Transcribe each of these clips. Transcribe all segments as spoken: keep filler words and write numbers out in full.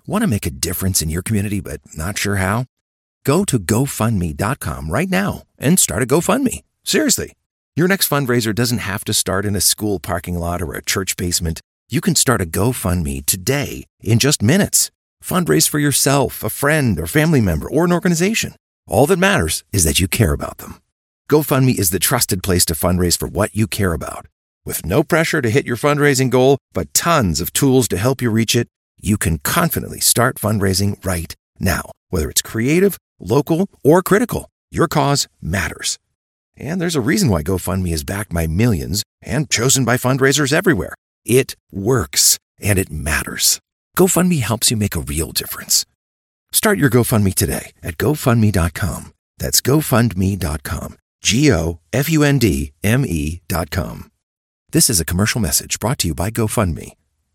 Want to make a difference in your community but not sure how? Go to go fund me dot com right now and start a GoFundMe. Seriously. Your next fundraiser doesn't have to start in a school parking lot or a church basement. You can start a GoFundMe today in just minutes. Fundraise for yourself, a friend, or family member, or an organization. All that matters is that you care about them. GoFundMe is the trusted place to fundraise for what you care about. With no pressure to hit your fundraising goal, but tons of tools to help you reach it, you can confidently start fundraising right now. Whether it's creative, local, or critical, your cause matters. And there's a reason why GoFundMe is backed by millions and chosen by fundraisers everywhere. It works, and it matters. GoFundMe helps you make a real difference. Start your GoFundMe today at go fund me dot com. That's go fund me dot com. G O F U N D M E dot com. This is a commercial message brought to you by GoFundMe.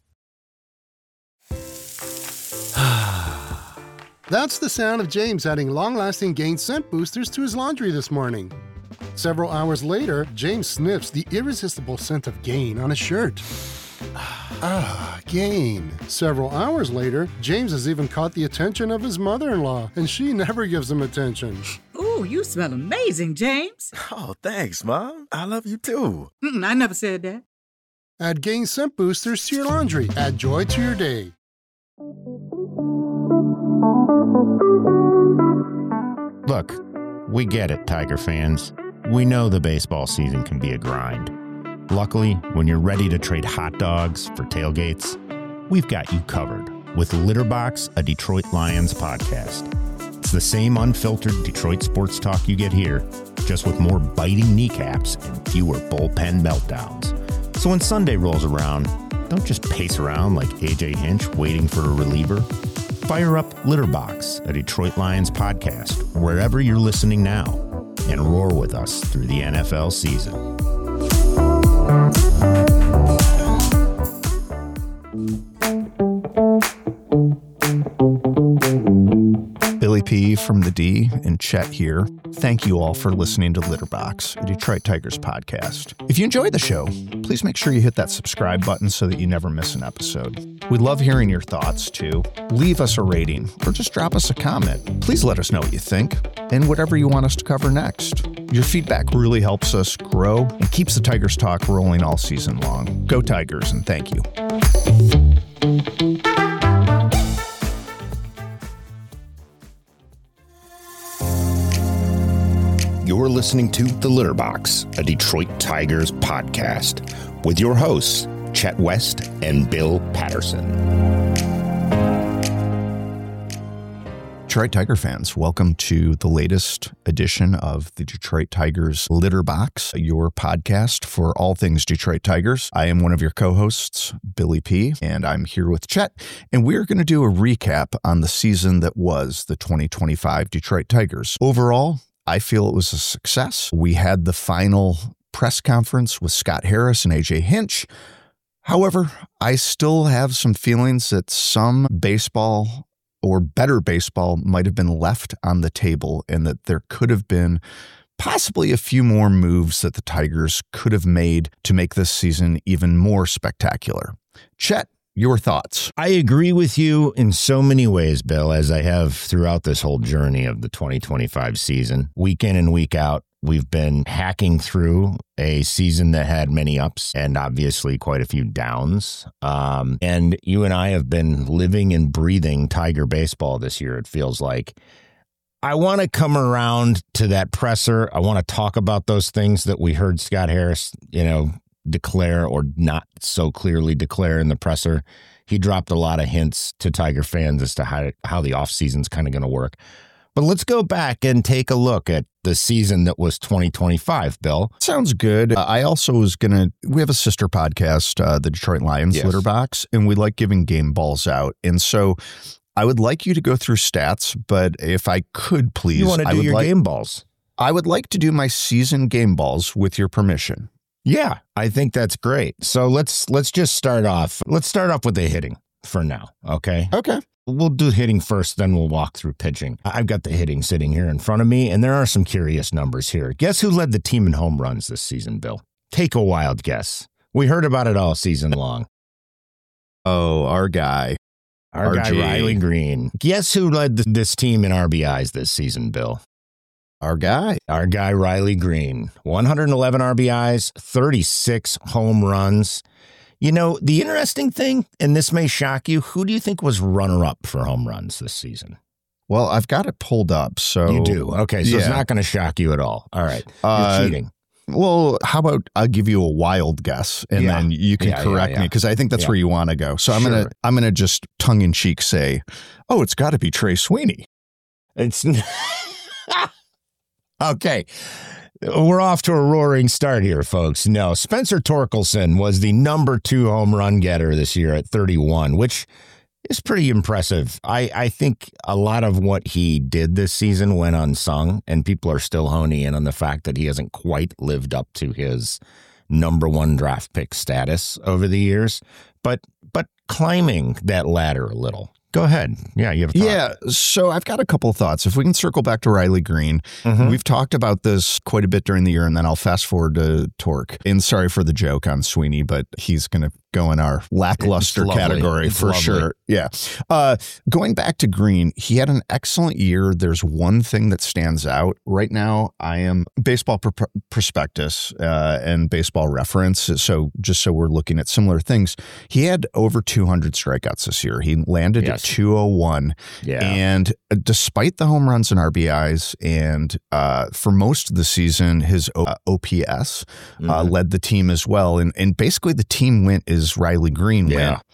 That's the sound of James adding long-lasting Gain scent boosters to his laundry this morning. Several hours later, James sniffs the irresistible scent of Gain on his shirt. Ah, Gain. Several hours later, James has even caught the attention of his mother-in-law, and she never gives him attention. Ooh, you smell amazing, James. Oh, thanks, Mom. I love you too. Mm-mm, I never said that. Add Gain scent boosters to your laundry. Add joy to your day. Look, we get it, Tiger fans. We know the baseball season can be a grind. Luckily, when you're ready to trade hot dogs for tailgates, we've got you covered with Litterbox, a Detroit Lions podcast. It's the same unfiltered Detroit sports talk you get here, just with more biting kneecaps and fewer bullpen meltdowns. So when Sunday rolls around, don't just pace around like A J Hinch waiting for a reliever. Fire up Litterbox, a Detroit Lions podcast, wherever you're listening now, and roar with us through the N F L season. Billy P. from the D and Chet here. Thank you all for listening to Litterbox, a Detroit Tigers podcast. If you enjoyed the show, please make sure you hit that subscribe button so that you never miss an episode. We love hearing your thoughts, too. Leave us a rating or just drop us a comment. Please let us know what you think and whatever you want us to cover next. Your feedback really helps us grow and keeps the Tigers talk rolling all season long. Go Tigers, and thank you. You're listening to The Litterbox, a Detroit Tigers podcast, with your hosts, Chet West and Bill Patterson. Detroit Tiger fans, welcome to the latest edition of the Detroit Tigers Litterbox, your podcast for all things Detroit Tigers. I am one of your co-hosts, Billy P., and I'm here with Chet, and we're going to do a recap on the season that was the twenty twenty-five Detroit Tigers. Overall, I feel it was a success. We had the final press conference with Scott Harris and A J Hinch. However, I still have some feelings that some baseball or better baseball might have been left on the table and that there could have been possibly a few more moves that the Tigers could have made to make this season even more spectacular. Chet, your thoughts? I agree with you in so many ways, Bill, as I have throughout this whole journey of the twenty twenty-five season. Week in and week out, we've been hacking through a season that had many ups and obviously quite a few downs. Um, and you and I have been living and breathing Tiger baseball this year, it feels like. I want to come around to that presser. I want to talk about those things that we heard Scott Harris, you know, declare or not so clearly declare in the presser. He dropped a lot of hints to Tiger fans as to how, how the offseason's kind of going to work. But let's go back and take a look at the season that was twenty twenty-five, Bill. Sounds good. Uh, I also was going to, we have a sister podcast, uh, the Detroit Lions yes. Litterbox, and we like giving game balls out. And so I would like you to go through stats, but if I could please. You want to do I would your like, game balls? I would like to do my season game balls with your permission. Yeah, I think that's great. So let's let's just start off. Let's start off with the hitting for now, okay? Okay. We'll do hitting first, then we'll walk through pitching. I've got the hitting sitting here in front of me, and there are some curious numbers here. Guess who led the team in home runs this season, Bill? Take a wild guess. We heard about it all season long. Oh, our guy. Our R G. guy, Riley Green. Guess who led th- this team in R B Is this season, Bill? Our guy. Our guy, Riley Green. one hundred eleven R B Is, thirty-six home runs. You know, the interesting thing, and this may shock you, who do you think was runner-up for home runs this season? Well, I've got it pulled up, so... You do? Okay, so yeah. it's not going to shock you at all. All right. You're Uh, cheating. Well, how about I'll give you a wild guess, and Yeah. then you can Yeah, yeah, correct yeah. me, because I think that's Yeah. where you want to go. So I'm Sure. gonna I'm gonna just tongue in cheek say, oh, it's got to be Trey Sweeney. It's okay. We're off to a roaring start here, folks. No, Spencer Torkelson was the number two home run getter this year at thirty-one, which is pretty impressive. I, I think a lot of what he did this season went unsung, and people are still honing in on the fact that he hasn't quite lived up to his number one draft pick status over the years, but but climbing that ladder a little. Go ahead. Yeah, you have a thought. Yeah, so I've got a couple of thoughts. If we can circle back to Riley Green, Mhm. we've talked about this quite a bit during the year, and then I'll fast forward to Torque. And sorry for the joke on Sweeney, but he's going to go in our lackluster It's lovely. category It's for lovely. sure. Yeah. Uh, going back to Green, he had an excellent year. There's one thing that stands out. Right now, I am Baseball Pro- Prospectus uh, and Baseball Reference. So just so we're looking at similar things, he had over two hundred strikeouts this year. He landed Yes. at two oh one. Yeah. And despite the home runs and R B Is, and uh, for most of the season, his o- uh, O P S uh, Mhm. led the team as well. And and basically the team went is Riley Green Yeah. went.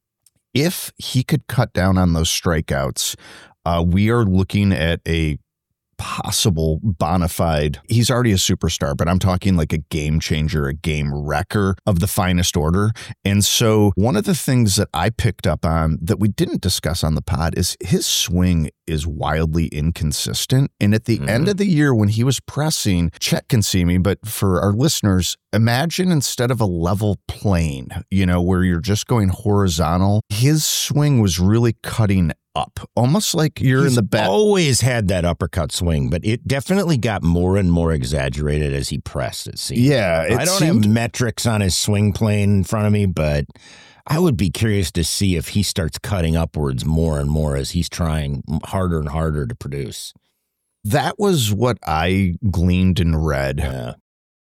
If he could cut down on those strikeouts, uh, we are looking at a possible bona fide. He's already a superstar, but I'm talking like a game changer, a game wrecker of the finest order. And so one of the things that I picked up on that we didn't discuss on the pod is his swing is wildly inconsistent. And at the Mhm. end of the year when he was pressing, Chet can see me, but for our listeners, imagine instead of a level plane, you know, where you're just going horizontal, his swing was really cutting up, almost like you're He's in the back. always had that uppercut swing, but it definitely got more and more exaggerated as he pressed, it seemed. Yeah, it I don't seemed- have metrics on his swing plane in front of me, but I would be curious to see if he starts cutting upwards more and more as he's trying harder and harder to produce. That was what I gleaned and read Yeah.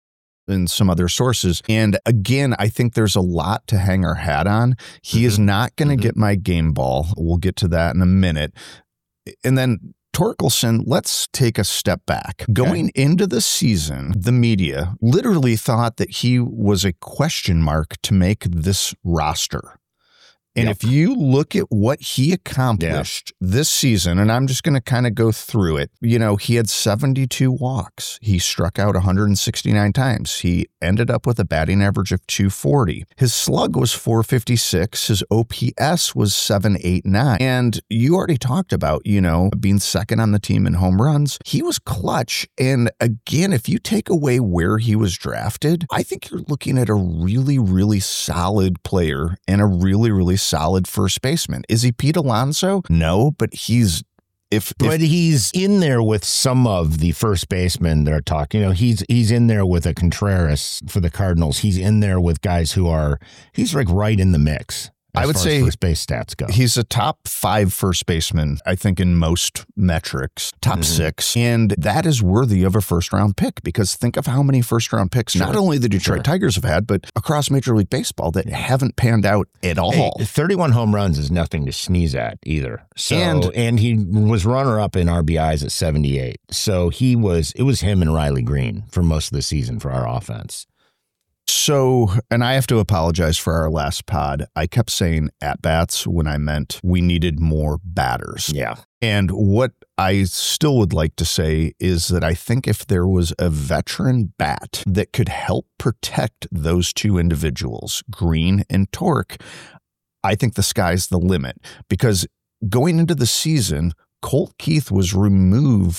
in some other sources. And again, I think there's a lot to hang our hat on. He is not going to Mhm. get my game ball. We'll get to that in a minute. And then Torkelson, let's take a step back. Going into the season, the media literally thought that he was a question mark to make this roster. And Yep. if you look at what he accomplished this season, and I'm just going to kind of go through it, you know, he had seventy-two walks. He struck out one hundred sixty-nine times. He ended up with a batting average of two forty. His slug was four fifty-six. His O P S was seven eighty-nine. And you already talked about, you know, being second on the team in home runs. He was clutch. And again, if you take away where he was drafted, I think you're looking at a really, really solid player and a really, really solid first baseman. Is he Pete Alonso? No, but he's if, if But he's in there with some of the first basemen that are talking. You know, he's he's in there with a Contreras for the Cardinals. He's in there with guys who are, he's like right in the mix. I as would far say as first base stats go. he's a top five first baseman, I think, in most metrics, top Mhm. six. And that is worthy of a first round pick because think of how many first round picks, Sure. not only the Detroit Sure. Tigers have had, but across Major League Baseball that haven't panned out at all. Hey, thirty-one home runs is nothing to sneeze at either. So, And- and he was runner up in R B Is at seventy-eight. So he was, it was him and Riley Green for most of the season for our offense. So, and I have to apologize for our last pod. I kept saying at bats when I meant we needed more batters. Yeah. And what I still would like to say is that I think if there was a veteran bat that could help protect those two individuals, Green and Torque, I think the sky's the limit because going into the season, Colt Keith was removed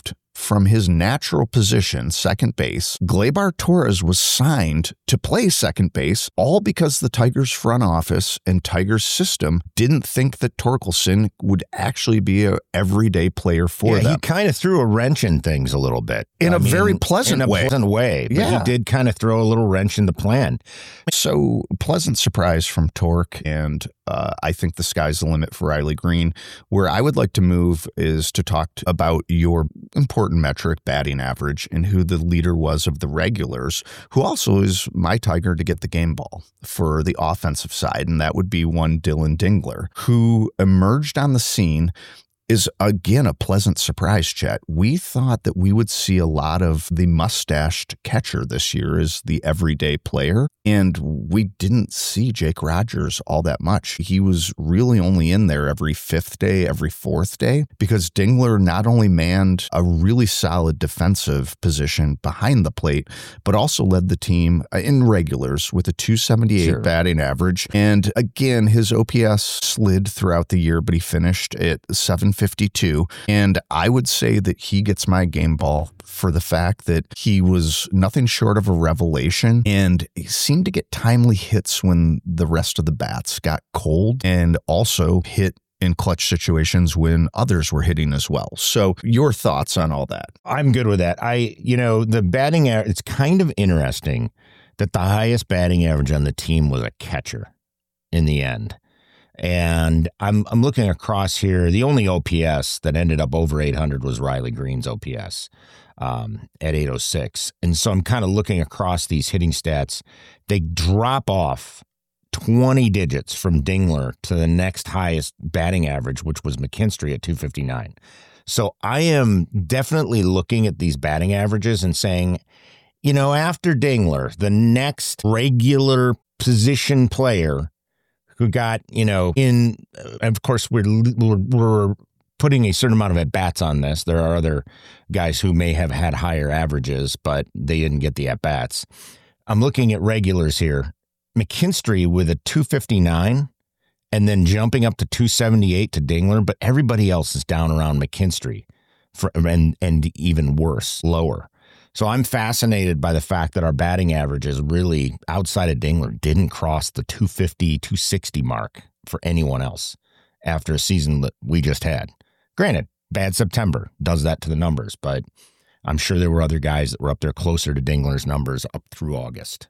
from his natural position, second base. Gleyber Torres was signed to play second base, all because the Tigers front office and Tigers system didn't think that Torkelson would actually be a everyday player for yeah, them. He kind of threw a wrench in things a little bit. In I a mean, very pleasant in a way. pleasant way. But Yeah. he did kind of throw a little wrench in the plan. So pleasant surprise from Torque, and uh, I think the sky's the limit for Riley Green. Where I would like to move is to talk t- about your important metric, batting average, and who the leader was of the regulars, who also is my Tiger to get the game ball for the offensive side, and that would be one Dylan Dingler, who emerged on the scene. Is again a pleasant surprise, Chet. We thought that we would see a lot of the mustached catcher this year as the everyday player, and we didn't see Jake Rogers all that much. He was really only in there every fifth day, every fourth day, because Dingler not only manned a really solid defensive position behind the plate, but also led the team in regulars with a two seventy-eight Sure. batting average. And again, his O P S slid throughout the year, but he finished at seven fifty-two. And I would say that he gets my game ball for the fact that he was nothing short of a revelation, and he seemed to get timely hits when the rest of the bats got cold, and also hit in clutch situations when others were hitting as well. So your thoughts on all that? I'm good with that. I, you know, the batting average, it's kind of interesting that the highest batting average on the team was a catcher in the end. And I'm I'm looking across here. The only O P S that ended up over eight hundred was Riley Green's O P S um, at eight oh six. And so I'm kind of looking across these hitting stats. They drop off twenty digits from Dingler to the next highest batting average, which was McKinstry at two fifty-nine. So I am definitely looking at these batting averages and saying, you know, after Dingler, the next regular position player who got, you know, in, of course, we're, we're, we're putting a certain amount of at-bats on this. There are other guys who may have had higher averages, but they didn't get the at-bats. I'm looking at regulars here. McKinstry with a two fifty-nine and then jumping up to two seventy-eight to Dingler, but everybody else is down around McKinstry for, and, and even worse, lower. So I'm fascinated by the fact that our batting averages really, outside of Dingler, didn't cross the two fifty, two sixty mark for anyone else after a season that we just had. Granted, bad September does that to the numbers, but I'm sure there were other guys that were up there closer to Dingler's numbers up through August.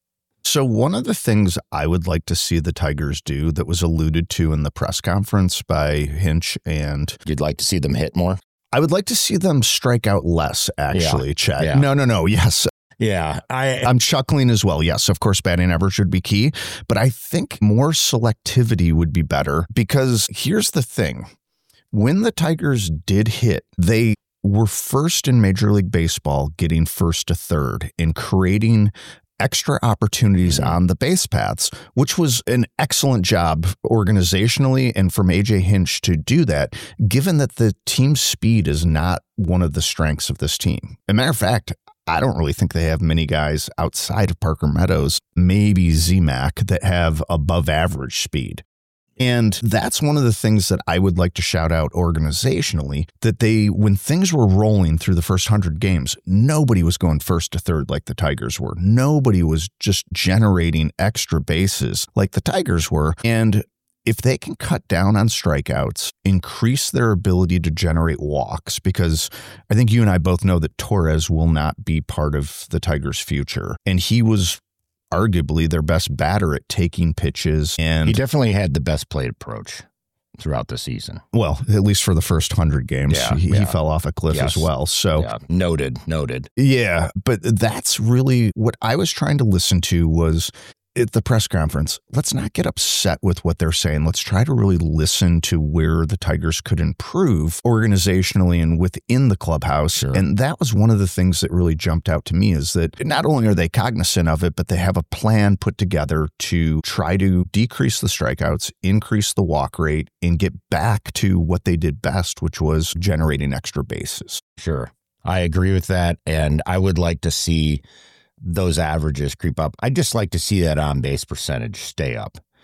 So one of the things I would like to see the Tigers do that was alluded to in the press conference by Hinch, and You'd like to see them hit more? I would like to see them strike out less, actually, Yeah. Chet. Yeah. No, no, no. Yes. Yeah, I I'm chuckling as well. Yes, of course, batting average would be key, but I think more selectivity would be better, because here's the thing. When the Tigers did hit, they were first in Major League Baseball getting first to third and creating extra opportunities Mm-hmm. on the base paths, which was an excellent job organizationally and from A J Hinch to do that, given that the team speed is not one of the strengths of this team. As a matter of fact, I don't really think they have many guys outside of Parker Meadows, maybe Z-Mac, that have above average speed. And that's one of the things that I would like to shout out organizationally, that they, when things were rolling through the first hundred games, nobody was going first to third like the Tigers were. Nobody was just generating extra bases like the Tigers were. And if they can cut down on strikeouts, increase their ability to generate walks, because I think you and I both know that Torres will not be part of the Tigers' future. And he was arguably their best batter at taking pitches. And he definitely had the best plate approach throughout the season. well, at least for the first hundred games, Yeah, he, yeah. he fell off a cliff Yes. as well. So Yeah, noted, noted. yeah, but that's really what I was trying to listen to was at the press conference. Let's not get upset with what they're saying. Let's try to really listen to where the Tigers could improve organizationally and within the clubhouse. Sure. And that was one of the things that really jumped out to me, is that not only are they cognizant of it, but they have a plan put together to try to decrease the strikeouts, increase the walk rate, and get back to what they did best, which was generating extra bases. Sure. I agree with that. And I would like to see those averages creep up. I'd just like to see that on base percentage stay up.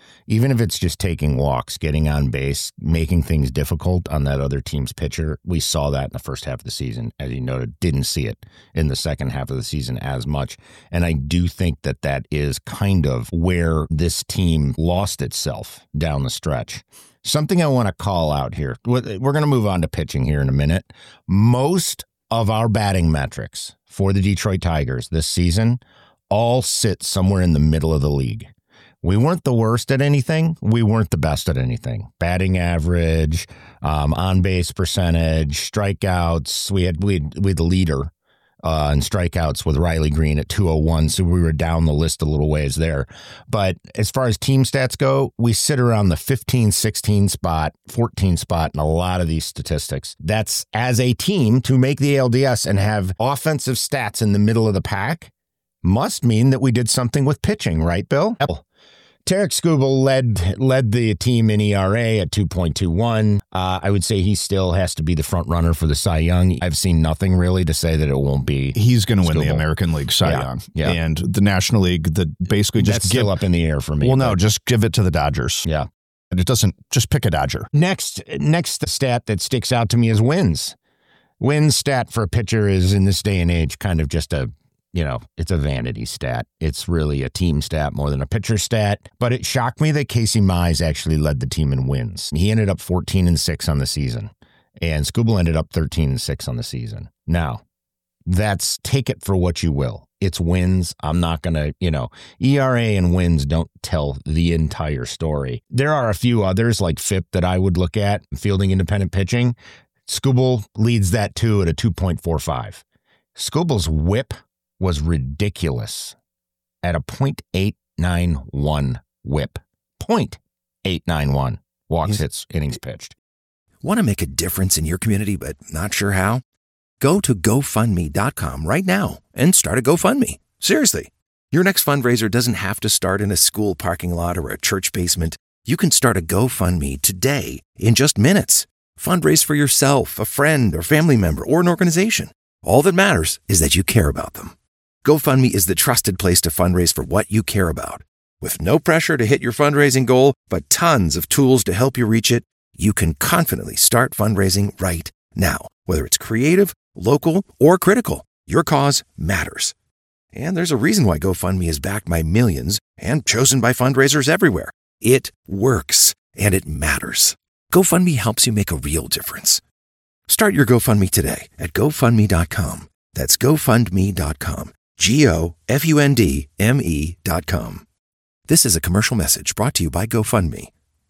Even if it's just taking walks, getting on base, making things difficult on that other team's pitcher. We saw that in the first half of the season. As you noted, didn't see it in the second half of the season as much. And I do think that that is kind of where this team lost itself down the stretch. Something I want to call out here. We're going to move on to pitching here in a minute. Most of our batting metrics for the Detroit Tigers this season all sit somewhere in the middle of the league. We weren't the worst at anything. We weren't the best at anything. Batting average, um, on-base percentage, strikeouts. We had we had, we had the leader uh, in strikeouts with Riley Green at two oh one, so we were down the list a little ways there. But as far as team stats go, we sit around the fifteen, sixteen spot, fourteen spot in a lot of these statistics. That's as a team to make the A L D S and have offensive stats in the middle of the pack must mean that we did something with pitching, right, Bill? Tarik Skubal led led the team in E R A at two point two one. Uh, I would say he still has to be the front runner for the Cy Young. I've seen nothing really to say that it won't be. He's going to win the American League Cy yeah, Young. Yeah. And the National League, the basically just That's give still up in the air for me. Well, no, just give it to the Dodgers. Yeah. And it doesn't, just pick a Dodger. Next, next stat that sticks out to me is wins. Wins stat for a pitcher is in this day and age kind of just a You know, it's a vanity stat. It's really a team stat more than a pitcher stat. But it shocked me that Casey Mize actually led the team in wins. He ended up fourteen and six on the season, and Skubal ended up thirteen and six on the season. Now, that's take it for what you will. It's wins. I'm not going to, you know, E R A and wins don't tell the entire story. There are a few others like F I P that I would look at, fielding independent pitching. Skubal leads that too at a two point four five. Skubal's whip was ridiculous at a point eight nine one whip. point eight nine one walks, hits, innings pitched. Want to make a difference in your community but not sure how? Go to go fund me dot com right now and start a GoFundMe. Seriously. Your next fundraiser doesn't have to start in a school parking lot or a church basement. You can start a GoFundMe today in just minutes. Fundraise for yourself, a friend, or family member, or an organization. All that matters is that you care about them. GoFundMe is the trusted place to fundraise for what you care about. With no pressure to hit your fundraising goal, but tons of tools to help you reach it, you can confidently start fundraising right now. Whether it's creative, local, or critical, your cause matters. And there's a reason why GoFundMe is backed by millions and chosen by fundraisers everywhere. It works, and it matters. GoFundMe helps you make a real difference. Start your GoFundMe today at go fund me dot com. That's go fund me dot com. G O F U N D M E dot com. This is a commercial message brought to you by GoFundMe.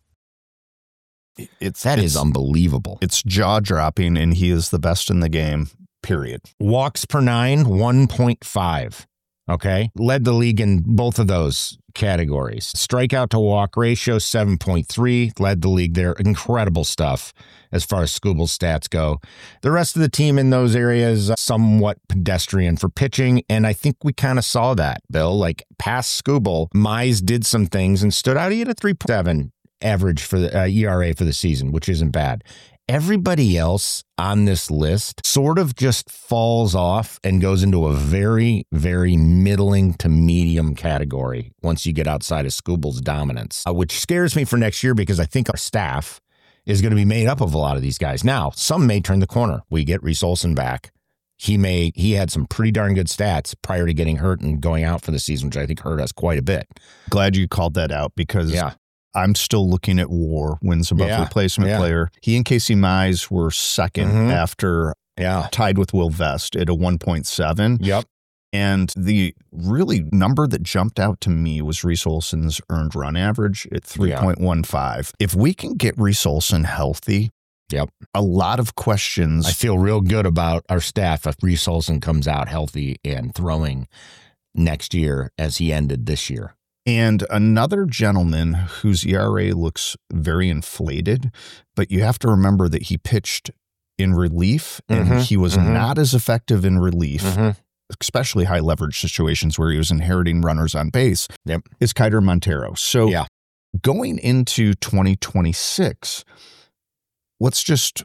It's, That it's, is unbelievable. It's jaw-dropping, and he is the best in the game, period. Walks per nine, one point five. Okay. Led the league in both of those categories. Strikeout to walk ratio, seven point three. Led the league there. Incredible stuff as far as Skubal's stats go. The rest of the team in those areas, somewhat pedestrian for pitching. And I think we kind of saw that, Bill. Like past Skubal, Mize did some things and stood out. He had a three point seven average for the uh, E R A for the season, which isn't bad. Everybody else on this list sort of just falls off and goes into a very, very middling to medium category once you get outside of Skubal's dominance, uh, which scares me for next year because I think our staff is going to be made up of a lot of these guys. Now, some may turn the corner. We get Reese Olson back. He may he had some pretty darn good stats prior to getting hurt and going out for the season, which I think hurt us quite a bit. Glad you called that out because Yeah. I'm still looking at WAR, wins above Yeah, replacement yeah. player. He and Casey Mize were second Mhm. after Yeah. tied with Will Vest at a one point seven. Yep. And the really number that jumped out to me was Reese Olson's earned run average at three point one five. If we can get Reese Olson healthy, Yep. a lot of questions. I feel real good about our staff if Reese Olson comes out healthy and throwing next year as he ended this year. And another gentleman whose E R A looks very inflated, but you have to remember that he pitched in relief and Mhm, he was mhm. not as effective in relief, Mhm. especially high leverage situations where he was inheriting runners on base, Yep. is Kiter Montero. So Yeah. going into twenty twenty-six, let's just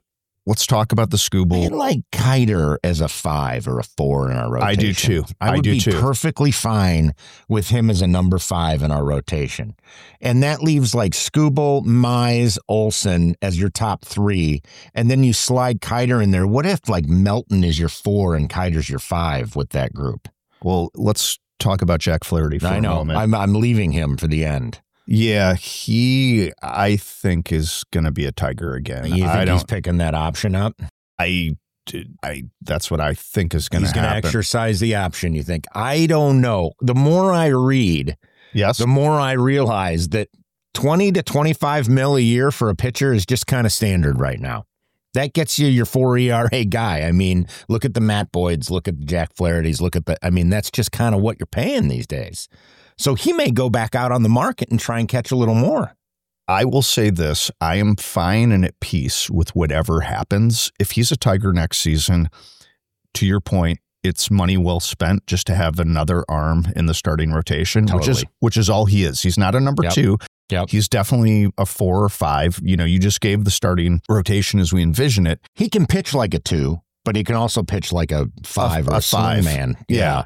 Let's talk about the I Skubal. like Kiter as a five or a four in our rotation. I do too. I would I do be too. perfectly fine with him as a number five in our rotation. And that leaves like Skubal, Mize, Olsen as your top three. And then you slide Kiter in there. What if like Melton is your four and Kiter's your five with that group? Well, let's talk about Jack Flaherty for I a know. moment. I'm, I'm leaving him for the end. Yeah, he, I think, is going to be a Tiger again. You think I don't, he's picking that option up? I, I, that's what I think is going to He's going to happen. exercise the option, you think? I don't know. The more I read, Yes. the more I realize that twenty to twenty-five mil a year for a pitcher is just kind of standard right now. That gets you your four E R A guy. I mean, look at the Matt Boyds, look at the Jack Flaherty's, look at the, I mean, that's just kind of what you're paying these days. So he may go back out on the market and try and catch a little more. I will say this. I am fine and at peace with whatever happens. If he's a Tiger next season, to your point, it's money well spent just to have another arm in the starting rotation, which is Totally. which is all he is. He's not a number Yep. two. Yep. He's definitely a four or five. You know, you just gave the starting rotation as we envision it. He can pitch like a two, but he can also pitch like a five A- or a a, swing five. man. Yeah.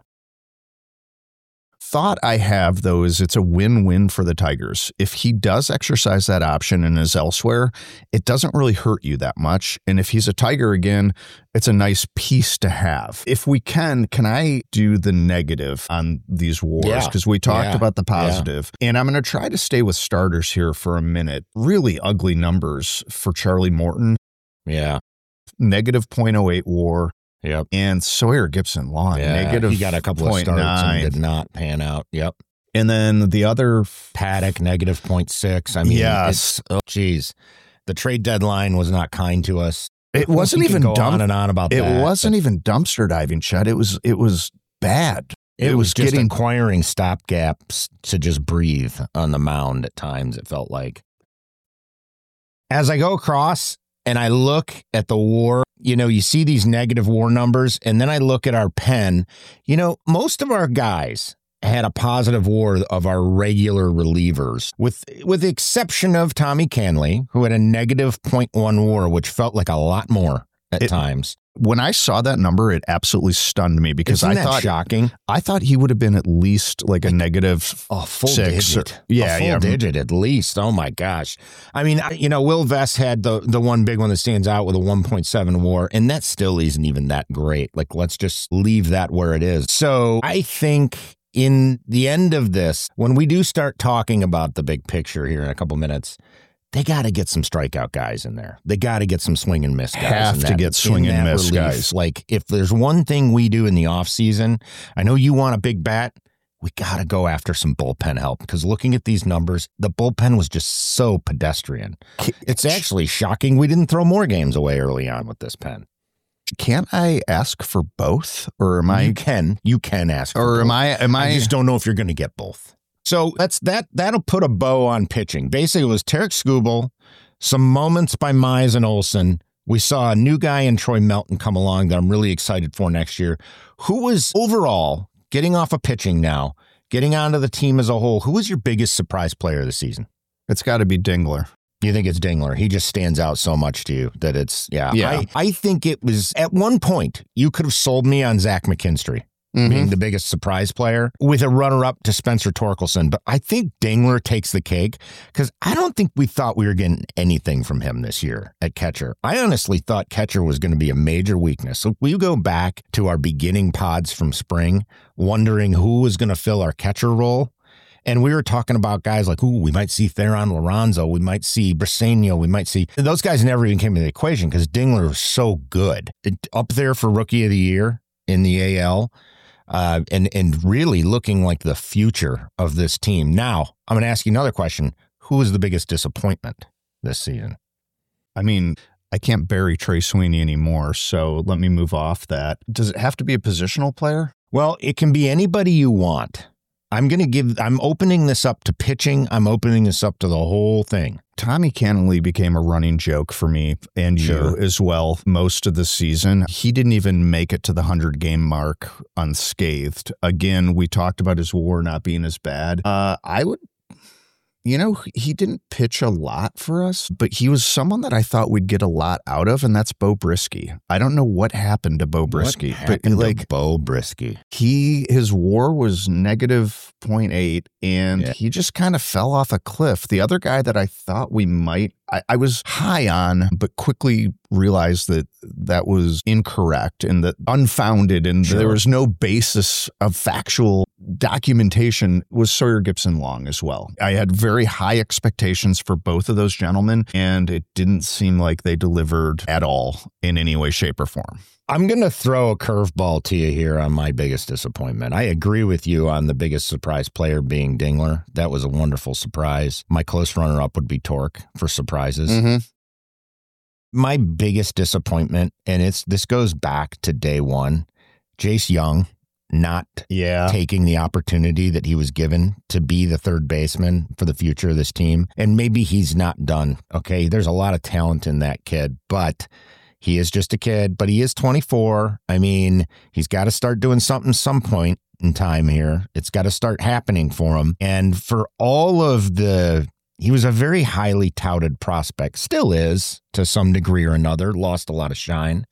Thought I have, though, is it's a win-win for the Tigers. If he does exercise that option and is elsewhere, it doesn't really hurt you that much. And if he's a Tiger again, it's a nice piece to have. If we can, can I do the negative on these wars? Yeah. Because we talked Yeah. about the positive. And I'm going to try to stay with starters here for a minute. Really ugly numbers for Charlie Morton. Yeah. Negative point oh eight war. Yep. And Sawyer Gibson Law, Yeah. negative He got a couple of point starts nine. and did not pan out. Yep. And then the other Paddock, negative point six. I mean, Yes. it's, oh, geez. The trade deadline was not kind to us. It wasn't We could even go dump. on and on about It that. wasn't even dumpster diving, Chad. It was it was bad. It, was, just getting acquiring stopgaps to just breathe on the mound at times, it felt like. As I go across and I look at the war, you know, you see these negative war numbers, and then I look at our pen. You know, most of our guys had a positive war of our regular relievers, with with the exception of Tommy Canley, who had a negative point one war, which felt like a lot more at It- times. when I saw that number, it absolutely stunned me because Isn't I that thought shocking? I thought he would have been at least like a negative A full six. or- digit. yeah, a full yeah. digit at least. Oh my gosh. I mean, I- you know, Will Vest had the the one big one that stands out with a one point seven war, and that still isn't even that great. Like, let's just leave that where it is. So I think in the end of this, when we do start talking about the big picture here in a couple minutes, they got to get some strikeout guys in there. They got to get some swing and miss guys. Have in to that- get swing in and that miss relief. guys. Like, if there's one thing we do in the offseason, I know you want a big bat. We got to go after some bullpen help, because looking at these numbers, the bullpen was just so pedestrian. It's actually shocking we didn't throw more games away early on with this pen. Can't I ask for both, or am I? You can, you can ask, for Or am both. I? Am I? I just don't know if you're going to get both. So that's that. That'll put a bow on pitching. Basically, it was Tarek Skubal, some moments by Mize and Olsen. We saw a new guy in Troy Melton come along that I'm really excited for next year. Who was overall getting off of pitching now, getting onto the team as a whole? Who was your biggest surprise player of the season? It's got to be Dingler. You think it's Dingler? He just stands out so much to you that it's, yeah. Yeah. I, I think it was, at one point, you could have sold me on Zach McKinstry being the biggest surprise player with a runner-up to Spencer Torkelson. But I think Dingler takes the cake, because I don't think we thought we were getting anything from him this year at catcher. I honestly thought catcher was going to be a major weakness. So we go back to our beginning pods from spring, wondering who was going to fill our catcher role. And we were talking about guys like, ooh, we might see Theron Lorenzo, we might see Briseño, we might see... And those guys never even came into the equation because Dingler was so good. It, up there for Rookie of the Year in the A L, uh, and, and really looking like the future of this team. Now, I'm going to ask you another question. Who was the biggest disappointment this season? I mean, I can't bury Trey Sweeney anymore, so let me move off that. Does it have to be a positional player? Well, it can be anybody you want. I'm going to give, I'm opening this up to pitching. I'm opening this up to the whole thing. Tommy Cannelly became a running joke for me and Sure. you as well most of the season. He didn't even make it to the hundred-game mark unscathed. Again, we talked about his war not being as bad. Uh, I would you know, he didn't pitch a lot for us, but he was someone that I thought we'd get a lot out of, and that's Beau Brieske. I don't know what happened to Beau Brieske, but like to Beau Brieske, he his WAR was negative zero point eight, and yeah. he just kind of fell off a cliff. The other guy that I thought we might, I, I was high on, but quickly realized that that was incorrect and that unfounded, and sure. there was no basis of factual documentation, was Sawyer Gipson-Long as well. I had very high expectations for both of those gentlemen, and it didn't seem like they delivered at all in any way, shape, or form. I'm going to throw a curveball to you here on my biggest disappointment. I agree with you on the biggest surprise player being Dingler. That was a wonderful surprise. My close runner-up would be Torque for surprises. Mm-hmm. My biggest disappointment, and it's this goes back to day one, Jace Young not yeah. taking the opportunity that he was given to be the third baseman for the future of this team. And maybe he's not done, okay? There's a lot of talent in that kid, but he is just a kid, but he is twenty-four. I mean, he's got to start doing something some point in time here. It's got to start happening for him. And for all of the, he was a very highly touted prospect, still is to some degree or another, lost a lot of shine.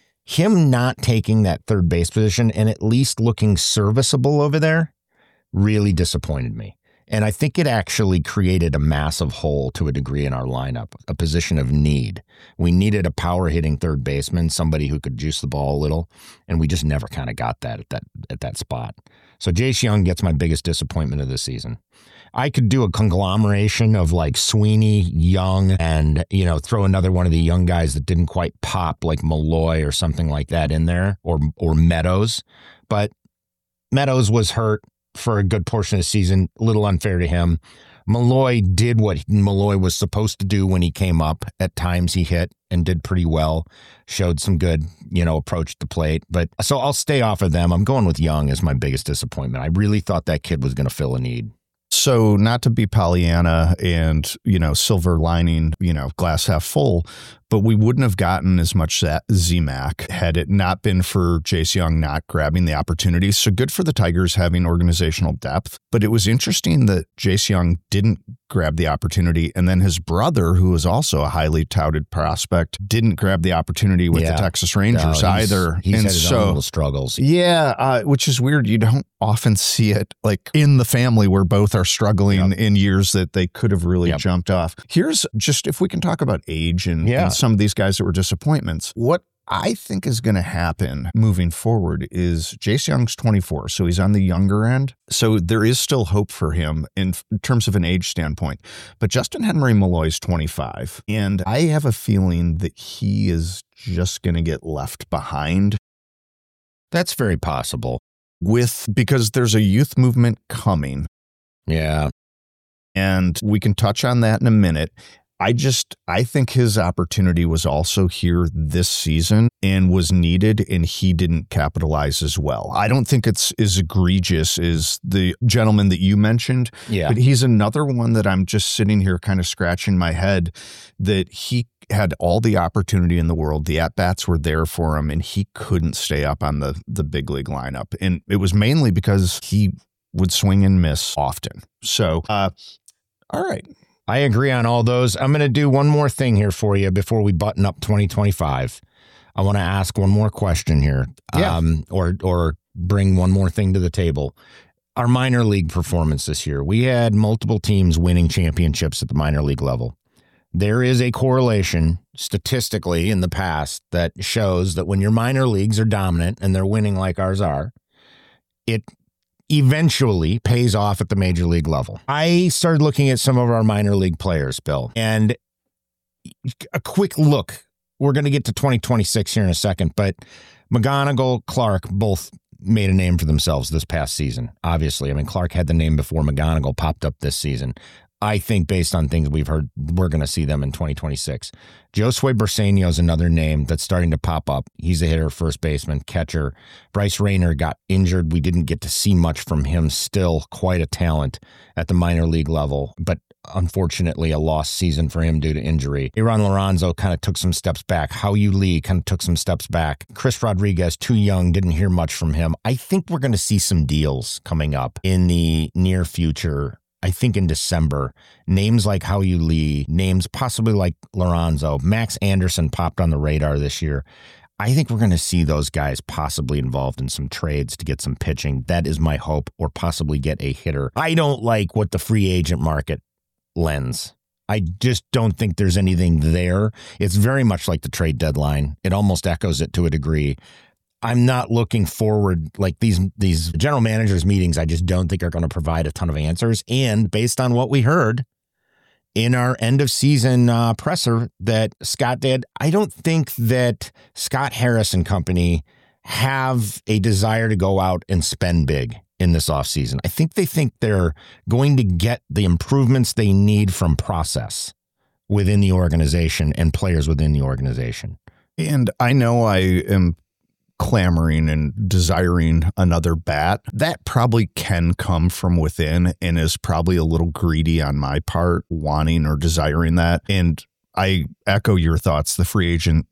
Him not taking that third base position and at least looking serviceable over there really disappointed me. And I think it actually created a massive hole to a degree in our lineup, a position of need. We needed a power hitting third baseman, somebody who could juice the ball a little, and we just never kind of got that at that at that spot. So Jace Young gets my biggest disappointment of the season. I could do a conglomeration of like Sweeney, Young, and, you know, throw another one of the young guys that didn't quite pop, like Malloy or something like that in there, or or Meadows. But Meadows was hurt for a good portion of the season, a little unfair to him. Malloy did what Malloy was supposed to do when he came up. At times he hit and did pretty well, showed some good, you know, approach to plate. But so I'll stay off of them. I'm going with Young as my biggest disappointment. I really thought that kid was going to fill a need. So not to be Pollyanna and, you know, silver lining, you know, glass half full, but we wouldn't have gotten as much Z MAC had it not been for Jace Young not grabbing the opportunity. So good for the Tigers having organizational depth. But it was interesting that Jace Young didn't grab the opportunity. And then his brother, who is also a highly touted prospect, didn't grab the opportunity with yeah. the Texas Rangers no, he's, either. He's and had his so, own little struggles. Yeah, uh, which is weird. You don't often see it like in the family where both are struggling yep. in years that they could have really yep. jumped off. Here's just, if we can talk about age and, yeah. and some of these guys that were disappointments. What I think is going to happen moving forward is Jace Young's twenty-four, so he's on the younger end. So there is still hope for him in, in terms of an age standpoint. But Justin Henry Malloy's twenty-five, and I have a feeling that he is just going to get left behind. That's very possible. With because there's a youth movement coming. Yeah. And we can touch on that in a minute. I just, I think his opportunity was also here this season and was needed, and he didn't capitalize as well. I don't think it's as egregious as the gentleman that you mentioned, yeah. but he's another one that I'm just sitting here kind of scratching my head that he had all the opportunity in the world. The at-bats were there for him, and he couldn't stay up on the, the big league lineup. And it was mainly because he would swing and miss often. So, uh, all right. I agree on all those. I'm going to do one more thing here for you before we button up twenty twenty-five. I want to ask one more question here, yeah. um, or or bring one more thing to the table. Our minor league performance this year. We had multiple teams winning championships at the minor league level. There is a correlation statistically in the past that shows that when your minor leagues are dominant and they're winning like ours are, it eventually pays off at the major league level. I started looking at some of our minor league players, Bill, and a quick look. We're going to get to twenty twenty-six here in a second, but McGonigal, Clark both made a name for themselves this past season. Obviously, I mean, Clark had the name before McGonigal popped up this season. I think based on things we've heard, we're going to see them in twenty twenty-six. Josue Burseño is another name that's starting to pop up. He's a hitter, first baseman, catcher. Bryce Rayner got injured. We didn't get to see much from him. Still quite a talent at the minor league level, but unfortunately a lost season for him due to injury. Aaron Lorenzo kind of took some steps back. Hao-Yu Lee kind of took some steps back. Chris Rodriguez, too young, didn't hear much from him. I think we're going to see some deals coming up in the near future I think in December, names like Hao-Yu Lee, names possibly like Lorenzo, Max Anderson popped on the radar this year. I think we're going to see those guys possibly involved in some trades to get some pitching. That is my hope, or possibly get a hitter. I don't like what the free agent market lends. I just don't think there's anything there. It's very much like the trade deadline. It almost echoes it to a degree. I'm not looking forward, like these these general managers meetings, I just don't think are going to provide a ton of answers. And based on what we heard in our end of season uh, presser that Scott did, I don't think that Scott Harris and company have a desire to go out and spend big in this offseason. I think they think they're going to get the improvements they need from process within the organization and players within the organization. And I know I am clamoring and desiring another bat. That probably can come from within and is probably a little greedy on my part, wanting or desiring that. And I echo your thoughts. The free agent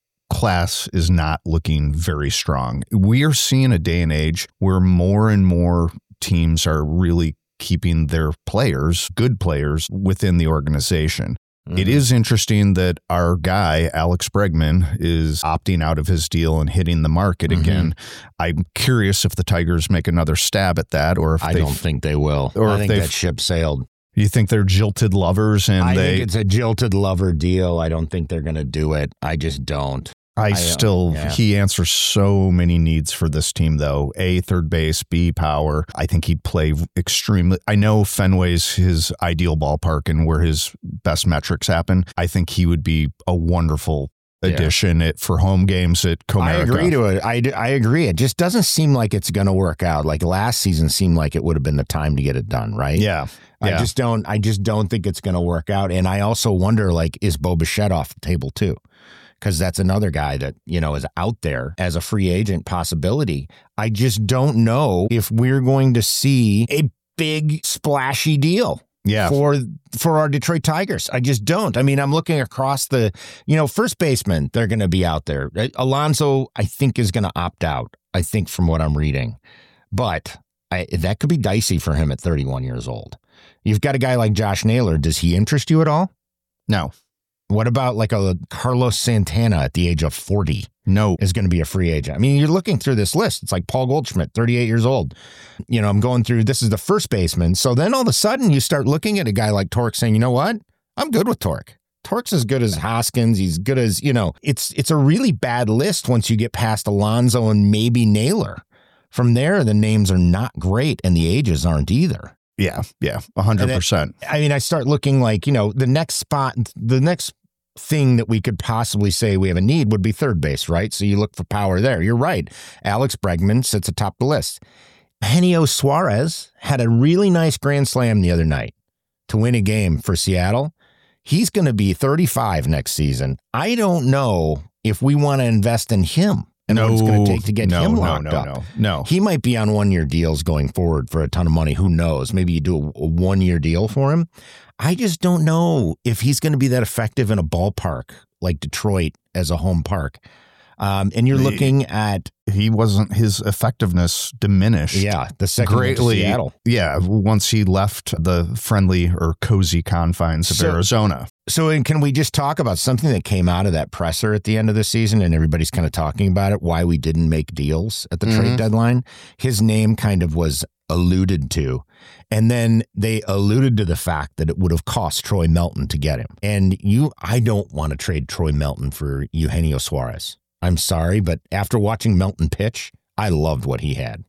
class is not looking very strong. We are seeing a day and age where more and more teams are really keeping their players, good players, within the organization. Mm-hmm. It is interesting that our guy, Alex Bregman, is opting out of his deal and hitting the market mm-hmm. again. I'm curious if the Tigers make another stab at that, or if I they don't think they will. Or I think that ship sailed. You think they're jilted lovers? And I they, think it's a jilted lover deal. I don't think they're going to do it. I just don't. I, I still, yeah. He answers so many needs for this team, though. A, third base, B, power. I think he'd play extremely. I know Fenway's his ideal ballpark and where his best metrics happen. I think he would be a wonderful addition yeah. it, for home games at Comerica. I agree to it. I, I agree. It just doesn't seem like it's going to work out. Like last season seemed like it would have been the time to get it done, right? Yeah. I yeah. just don't, I just don't think it's going to work out. And I also wonder, like, is Bo Bichette off the table too? Because that's another guy that, you know, is out there as a free agent possibility. I just don't know if we're going to see a big splashy deal yeah. for for our Detroit Tigers. I just don't. I mean, I'm looking across the, you know, first baseman, they're going to be out there. Alonso, I think, is going to opt out, I think, from what I'm reading. But I, that could be dicey for him at thirty-one years old. You've got a guy like Josh Naylor. Does he interest you at all? No. What about like a Carlos Santana at the age of forty? No. Is going to be a free agent. I mean, you're looking through this list. It's like Paul Goldschmidt, thirty-eight years old. You know, I'm going through, this is the first baseman. So then all of a sudden you start looking at a guy like Torque saying, you know what? I'm good with Torque. Torque's as good as Hoskins. He's good as, you know, it's it's a really bad list once you get past Alonso and maybe Naylor. From there, the names are not great and the ages aren't either. Yeah, yeah, one hundred percent. I mean, I start looking like, you know, the next spot, the next thing that we could possibly say we have a need would be third base, right? So you look for power there. You're right. Alex Bregman sits atop the list. Eugenio Suarez had a really nice grand slam the other night to win a game for Seattle. He's going to be thirty-five next season. I don't know if we want to invest in him and no, what it's going to take to get no, him no, locked no, up. No, no, He might be on one-year deals going forward for a ton of money. Who knows? Maybe you do a, a one-year deal for him. I just don't know if he's going to be that effective in a ballpark like Detroit as a home park. Um, and you're looking at... He wasn't, his effectiveness diminished. Yeah, the second greatly, to Seattle. Yeah, once he left the friendly or cozy confines of so, Arizona. So and can we just talk about something that came out of that presser at the end of the season, and everybody's kind of talking about it, why we didn't make deals at the mm-hmm. trade deadline? His name kind of was alluded to. And then they alluded to the fact that it would have cost Troy Melton to get him. And you, I don't want to trade Troy Melton for Eugenio Suarez. I'm sorry, but after watching Melton pitch, I loved what he had.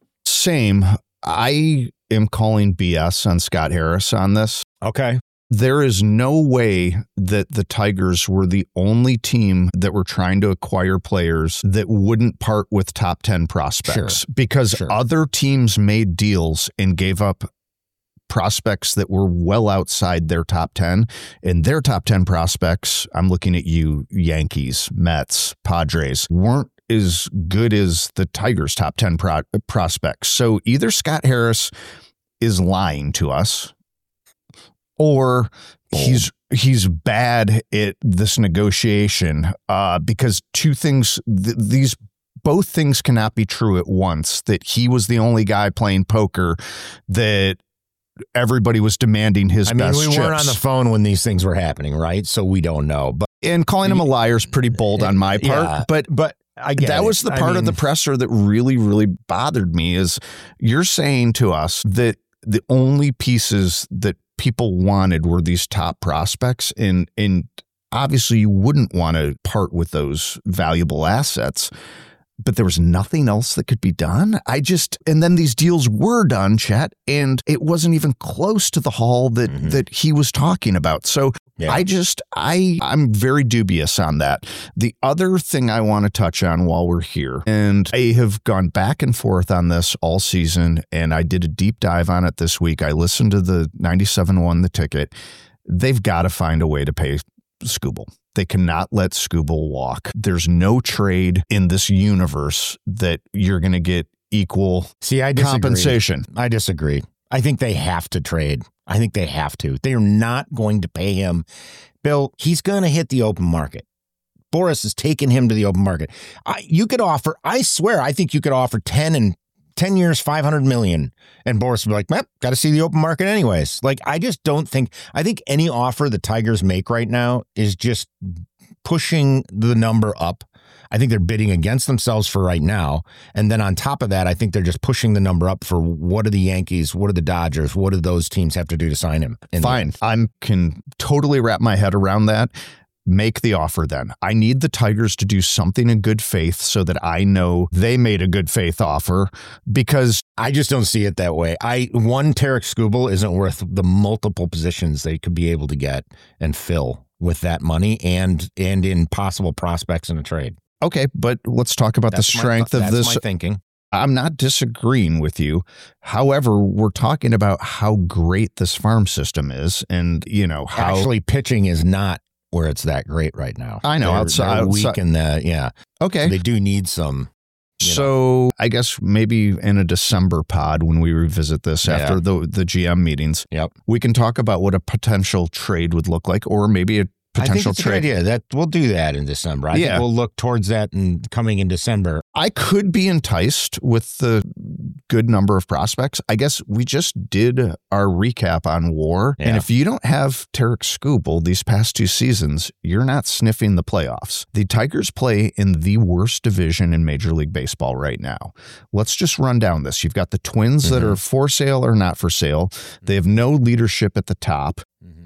Same. I am calling B S on Scott Harris on this. Okay. There is no way that the Tigers were the only team that were trying to acquire players that wouldn't part with top ten prospects sure. because sure. other teams made deals and gave up prospects that were well outside their top ten, and their top ten prospects, I'm looking at you, Yankees, Mets, Padres, weren't as good as the Tigers' top ten pro- prospects. So either Scott Harris is lying to us, or he's he's bad at this negotiation, uh, because two things, th- these both things cannot be true at once, that he was the only guy playing poker that everybody was demanding his I mean, best we chips. weren't on the phone when these things were happening, right? So we don't know. But and calling him a liar is pretty bold on my part. Yeah, but but I get that it. was the I part mean, of the presser that really, really bothered me is you're saying to us that the only pieces that people wanted were these top prospects, and and obviously you wouldn't want to part with those valuable assets. But there was nothing else that could be done. I just, and then these deals were done, Chet, and it wasn't even close to the haul that, Mm-hmm. that he was talking about. So Yeah. I just, I, I'm very dubious on that. The other thing I want to touch on while we're here, and I have gone back and forth on this all season, and I did a deep dive on it this week. I listened to the ninety-seven one, The Ticket. They've got to find a way to pay Skubal. They cannot let Skubal walk. There's no trade in this universe that you're going to get equal See, I disagree. compensation. I disagree. I think they have to trade. I think they have to. They are not going to pay him. Bill, he's going to hit the open market. Boris has taken him to the open market. I, you could offer, I swear, I think you could offer ten and ten years, five hundred million. And Boris would be like, well, got to see the open market anyways. Like, I just don't think, I think any offer the Tigers make right now is just pushing the number up. I think they're bidding against themselves for right now. And then on top of that, I think they're just pushing the number up for what do the Yankees, what do the Dodgers, what do those teams have to do to sign him? And Fine. I can totally wrap my head around that. Make the offer then. I need the Tigers to do something in good faith so that I know they made a good faith offer, because I just don't see it that way. I one Tarek Skubal isn't worth the multiple positions they could be able to get and fill with that money and and in possible prospects in a trade. okay, but let's talk about That's the my- strength of that's this. my thinking. I'm not disagreeing with you. However, we're talking about how great this farm system is, and you know how Actually, pitching is not where it's that great right now. I know, They're, outside- they're weak outside- in the yeah. okay. They do need some. you know. So I guess maybe in a December pod when we revisit this Yeah. after the the G M meetings, Yep. we can talk about what a potential trade would look like, or maybe a potential I think it's trade. a good idea. That we'll do that in December. I Yeah. think we'll look towards that and coming in December. I could be enticed with the good number of prospects. I guess we just did our recap on WAR. And Yeah. if you don't have Tarek Skubal these past two seasons, you're not sniffing the playoffs. The Tigers play in the worst division in Major League Baseball right now. Let's just run down this. You've got the Twins that Mhm. are for sale or not for sale. They have no leadership at the top.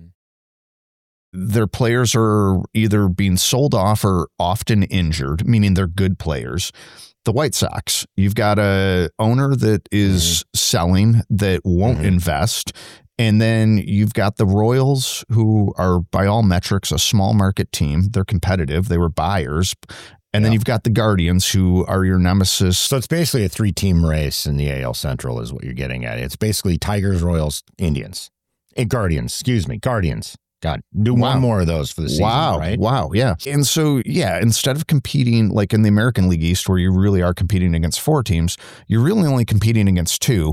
Their players are either being sold off or often injured, meaning they're good players. The White Sox, you've got a owner that is selling, that won't Mhm. invest. And then you've got the Royals, who are by all metrics a small market team. They're competitive. They were buyers. And then Yeah. you've got the Guardians, who are your nemesis. So it's basically a three-team race in the A L Central is what you're getting at. It's basically Tigers, Royals, Indians. Eh, Guardians, excuse me, Guardians. God, do Wow. one more of those for the season, Wow. right? Wow. Yeah. And so, yeah, instead of competing like in the American League East, where you really are competing against four teams, you're really only competing against two.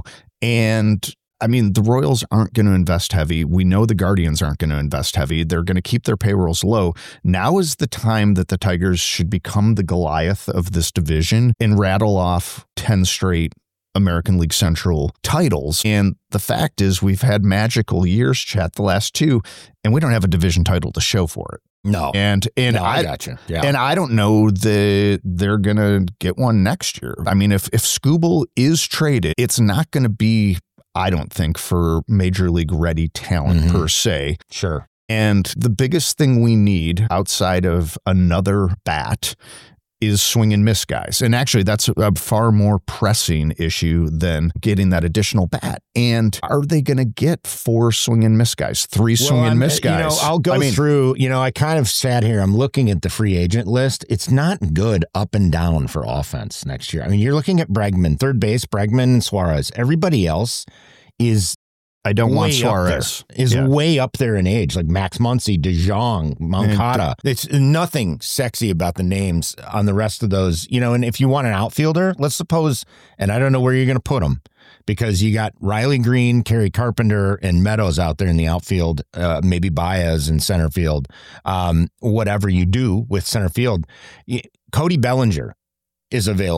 And I mean, the Royals aren't going to invest heavy. We know the Guardians aren't going to invest heavy. They're going to keep their payrolls low. Now is the time that the Tigers should become the Goliath of this division and rattle off ten straight American League Central titles. And the fact is, we've had magical years, Chet, the last two, and we don't have a division title to show for it. No. And and no, I, I, got you. Yeah. and I don't know that they're gonna get one next year. I mean, if if Skubal is traded, it's not going to be, I don't think, for major league ready talent Mhm. per se. sure. And the biggest thing we need outside of another bat is swing and miss guys. And actually, that's a far more pressing issue than getting that additional bat. And are they going to get four swing and miss guys, three swing Well, and I'm- miss guys? You know, I'll go I mean, through, you know, I kind of sat here. I'm looking at the free agent list. It's not good up and down for offense next year. I mean, you're looking at Bregman, third base, Bregman and Suarez. Everybody else is I don't want way up Suarez. there, is Yeah. way up there in age, like Max Muncy, DeJong, Moncada. It's nothing sexy about the names on the rest of those, you know. And if you want an outfielder, let's suppose, and I don't know where you're going to put them, because you got Riley Green, Kerry Carpenter, and Meadows out there in the outfield, uh, maybe Baez in center field. Um, whatever you do with center field, y- Cody Bellinger is available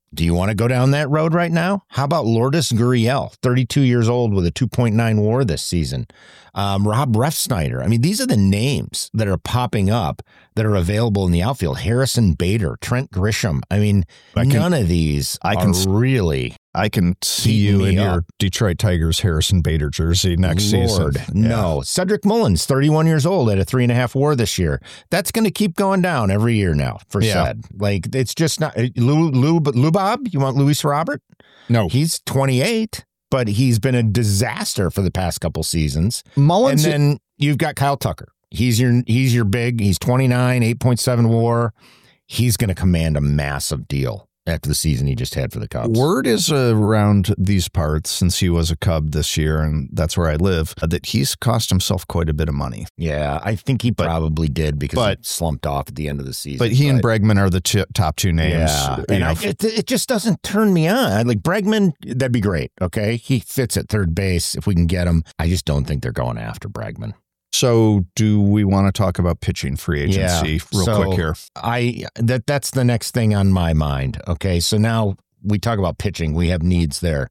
Do you want to go down that road right now? How about Lourdes Gurriel, thirty-two years old with a two point nine W A R this season? Um, Rob Refsnyder. I mean, these are the names that are popping up that are available in the outfield. Harrison Bader, Trent Grisham. I mean, I can, none of these I can, are really... I can see you in your Detroit Tigers Harrison Bader jersey next Lord, season. No. Yeah. Cedric Mullins, thirty-one years old, at a three and a half W A R this year. That's going to keep going down every year now for yeah. Ced. Like, it's just not... Lou, Lou, Lou Bob? You want Luis Robert? No. He's twenty-eight, but he's been a disaster for the past couple seasons. Mullins. And then you've got Kyle Tucker. He's your he's your big. He's twenty-nine, eight point seven W A R. He's going to command a massive deal after the season he just had for the Cubs. Word is uh, around these parts, since he was a Cub this year, and that's where I live, uh, that he's cost himself quite a bit of money. Yeah, I think he but, probably did because but, he slumped off at the end of the season. But he but, and Bregman are the t- top two names. Yeah, and I, it, it just doesn't turn me on. Like, Bregman, that'd be great, okay? He fits at third base if we can get him. I just don't think they're going after Bregman. So do we want to talk about pitching free agency yeah, real so quick here? I that that's the next thing on my mind. Okay, so now we talk about pitching. We have needs there.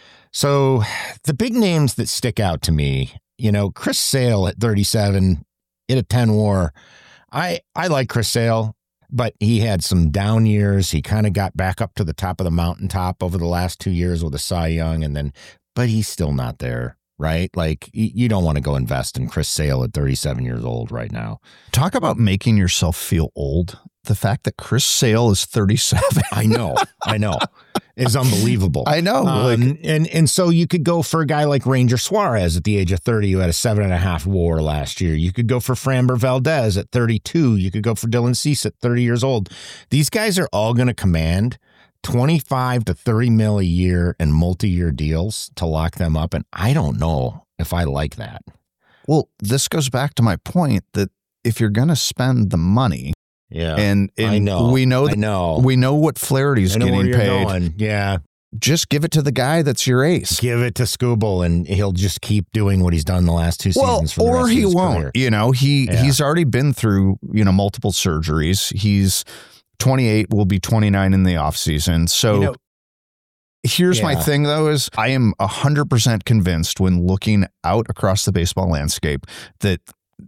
So the big names that stick out to me, you know, Chris Sale at thirty-seven, at a ten W A R. I, I like Chris Sale, but he had some down years. He kind of got back up to the top of the mountaintop over the last two years with a Cy Young, and then, but he's still not there. Right? Like, you don't want to go invest in Chris Sale at thirty-seven years old right now. Talk about making yourself feel old. The fact that Chris Sale is thirty-seven. I know. I know. It's unbelievable. I know. Um, like, and, and so you could go for a guy like Ranger Suarez at the age of thirty, who had a seven and a half W A R last year. You could go for Framber Valdez at thirty-two. You could go for Dylan Cease at thirty years old. These guys are all going to command twenty-five to thirty mil a year and multi-year deals to lock them up. And I don't know if I like that. Well, this goes back to my point that if you're going to spend the money, yeah, and, and I know, we know, that, I know, we know what Flaherty's getting paid. Going. Yeah. Just give it to the guy that's your ace. Give it to Skubal, and he'll just keep doing what he's done the last two well, seasons. For the or rest he of his won't. career. You know, he yeah. he's already been through, you know, multiple surgeries. He's twenty-eight, will be twenty-nine in the offseason. So you know, here's yeah. my thing, though, is I am one hundred percent convinced when looking out across the baseball landscape that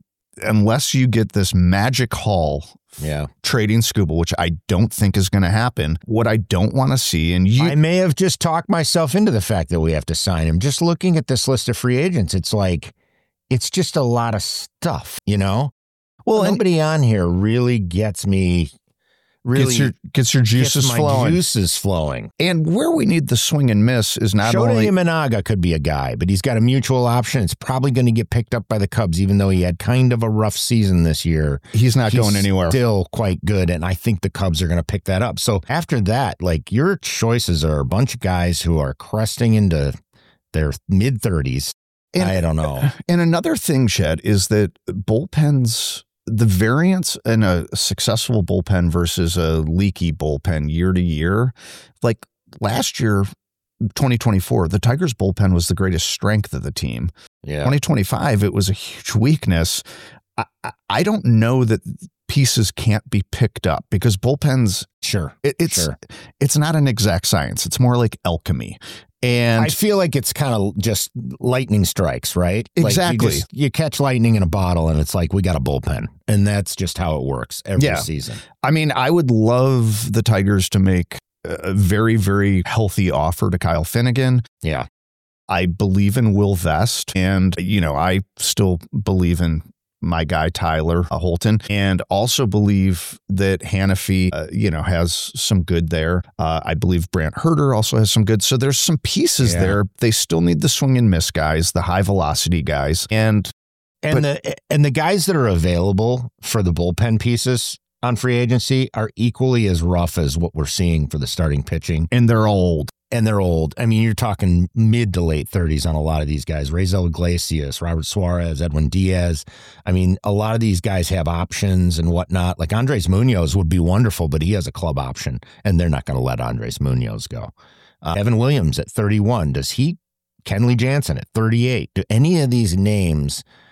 unless you get this magic haul yeah. trading Skubal, which I don't think is going to happen, what I don't want to see, and you... I may have just talked myself into the fact that we have to sign him. Just looking at this list of free agents, it's like, it's just a lot of stuff, you know? Well, nobody and, on here really gets me... Really gets your, gets your juices gets my flowing. juices flowing. And where we need the swing and miss is not Shota only... Imanaga could be a guy, but he's got a mutual option. It's probably going to get picked up by the Cubs, even though he had kind of a rough season this year. He's not he's going anywhere. Still quite good, and I think the Cubs are going to pick that up. So after that, like, your choices are a bunch of guys who are cresting into their mid-thirties. And, I don't know. And another thing, Shed, is that bullpens... The variance in a successful bullpen versus a leaky bullpen year to year, like last year, twenty twenty-four, the Tigers bullpen was the greatest strength of the team. Yeah. twenty twenty-five, it was a huge weakness. I, I don't know that pieces can't be picked up because bullpens, sure, it, it's sure. it's not an exact science. It's more like alchemy. And I feel like it's kind of just lightning strikes, right? Exactly. Like you, just, you catch lightning in a bottle and it's like, we got a bullpen. And that's just how it works every yeah. season. I mean, I would love the Tigers to make a very, very healthy offer to Kyle Finnegan. Yeah. I believe in Will Vest. And, you know, I still believe in my guy, Tyler Holton, and also believe that Hannafy, uh, you know, has some good there. Uh, I believe Brant Herter also has some good. So there's some pieces yeah. there. They still need the swing and miss guys, the high velocity guys. And and but, the and the guys that are available for the bullpen pieces on free agency are equally as rough as what we're seeing for the starting pitching. And they're old. And they're old. I mean, you're talking mid to late thirties on a lot of these guys. Raisel Iglesias, Robert Suarez, Edwin Diaz. I mean, a lot of these guys have options and whatnot. Like Andres Munoz would be wonderful, but he has a club option, and they're not going to let Andres Munoz go. Uh, Evan Williams at thirty-one. Does he? Kenley Jansen at thirty-eight. Do any of these names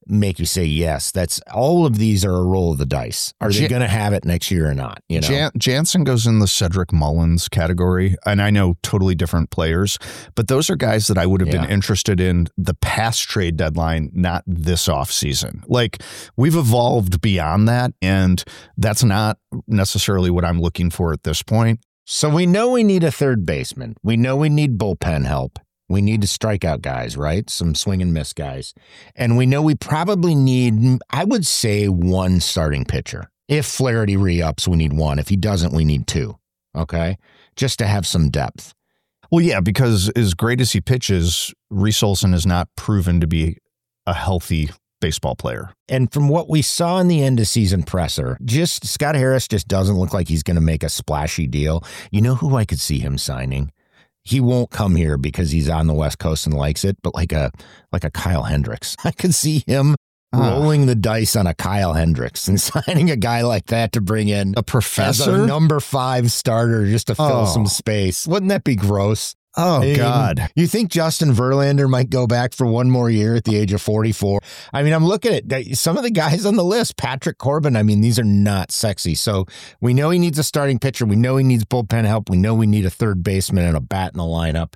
make you say yes. That's all of these are a roll of the dice. Are they Jan- going to have it next year or not? You know, Jan- Jansen goes in the Cedric Mullins category, and I know totally different players, but those are guys that I would have Yeah. been interested in the past trade deadline, not this offseason. Like, we've evolved beyond that, and that's not necessarily what I'm looking for at this point. So we know we need a third baseman. We know we need bullpen help. We need to strike out guys, right? Some swing and miss guys. And we know we probably need, I would say, one starting pitcher. If Flaherty re-ups, we need one. If he doesn't, we need two. Okay? Just to have some depth. Well, yeah, because as great as he pitches, Reese Olson has not proven to be a healthy baseball player. And from what we saw in the end of season presser, just Scott Harris just doesn't look like he's going to make a splashy deal. You know who I could see him signing? He won't come here because he's on the West Coast and likes it, but like a like a Kyle Hendricks. I could see him uh, rolling the dice on a Kyle Hendricks and signing a guy like that to bring in a professor, as a number five starter just to fill oh. some space. Wouldn't that be gross? Oh, I mean, God. You think Justin Verlander might go back for one more year at the age of forty-four? I mean, I'm looking at some of the guys on the list. Patrick Corbin, I mean, these are not sexy. So we know he needs a starting pitcher. We know he needs bullpen help. We know we need a third baseman and a bat in the lineup.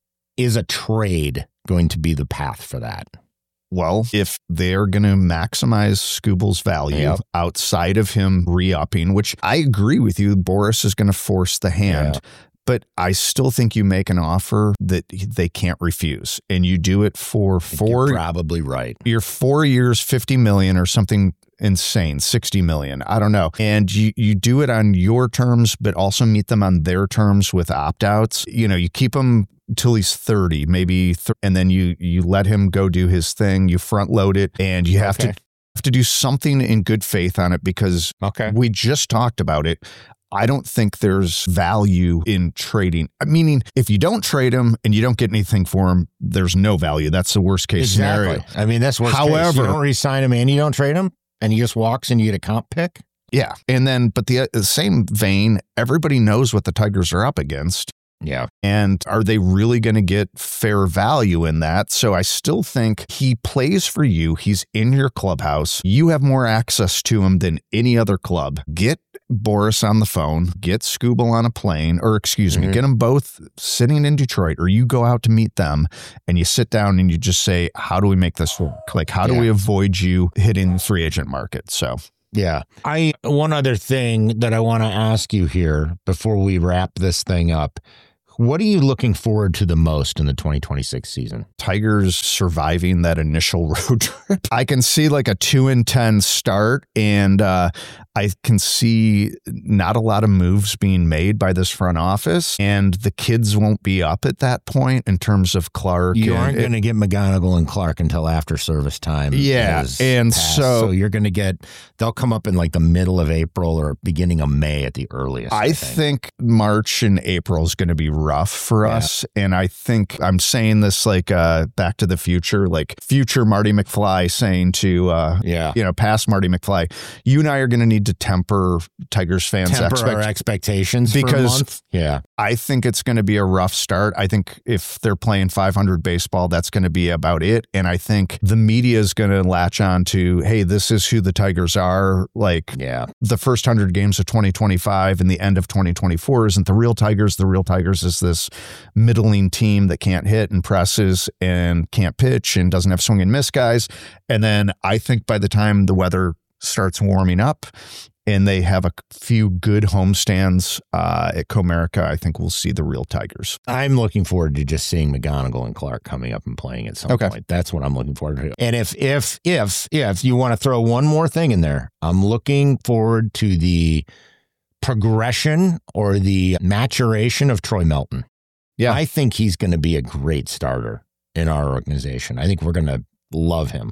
Is a trade going to be the path for that? Well, if they're going to maximize Skubal's value Yep. outside of him re-upping, which I agree with you, Boris is going to force the hand. Yeah. But I still think you make an offer that they can't refuse, and you do it for four. You're probably right. You're four years, fifty million or something insane, sixty million. I don't know. And you, you do it on your terms, but also meet them on their terms with opt-outs. You know, you keep him till he's thirty, maybe, th- and then you you let him go do his thing. You front load it, and you have Okay. to have to do something in good faith on it because Okay. we just talked about it. I don't think there's value in trading. Meaning, if you don't trade him and you don't get anything for him, there's no value. That's the worst case Exactly. scenario. I mean, that's worst case. However- You don't re-sign him and you don't trade him, and he just walks and you get a comp pick. Yeah. And then, but the, the same vein, everybody knows what the Tigers are up against. Yeah. And are they really going to get fair value in that? So I still think he plays for you. He's in your clubhouse. You have more access to him than any other club. Get Boris on the phone, get Skubal on a plane, or excuse Mm-hmm. me, get them both sitting in Detroit, or you go out to meet them and you sit down and you just say, how do we make this work? Like, how do Yeah. we avoid you hitting the free agent market? So Yeah. I one other thing that I want to ask you here before we wrap this thing up. What are you looking forward to the most in the twenty twenty-six season? Tigers surviving that initial road trip. I can see like a two and ten start, and uh, I can see not a lot of moves being made by this front office, and the kids won't be up at that point in terms of Clark. You and aren't it- going to get McGonigal and Clark until after service time. Yeah, has and passed. so- so you're going to get, they'll come up in like the middle of April or beginning of May at the earliest. I think March and April is going to be rough for Yeah. us. And I think I'm saying this like uh, Back to the Future, like future Marty McFly saying to, uh, Yeah. you know, past Marty McFly, you and I are going to need to temper Tigers fans' Temper our expectations. expectations for a Because- month. Yeah. I think it's going to be a rough start. I think if they're playing five hundred baseball, that's going to be about it. And I think the media is going to latch on to, hey, this is who the Tigers are. Like Yeah. the first one hundred games of twenty twenty-five and the end of twenty twenty-four isn't the real Tigers. The real Tigers is this middling team that can't hit and presses and can't pitch and doesn't have swing and miss guys. And then I think by the time the weather starts warming up and they have a few good homestands uh, at Comerica, I think we'll see the real Tigers. I'm looking forward to just seeing McGonigal and Clark coming up and playing at some Okay. point. That's what I'm looking forward to. And if, if, if, if you want to throw one more thing in there, I'm looking forward to the progression or the maturation of Troy Melton. Yeah. I think he's going to be a great starter in our organization. I think we're going to love him.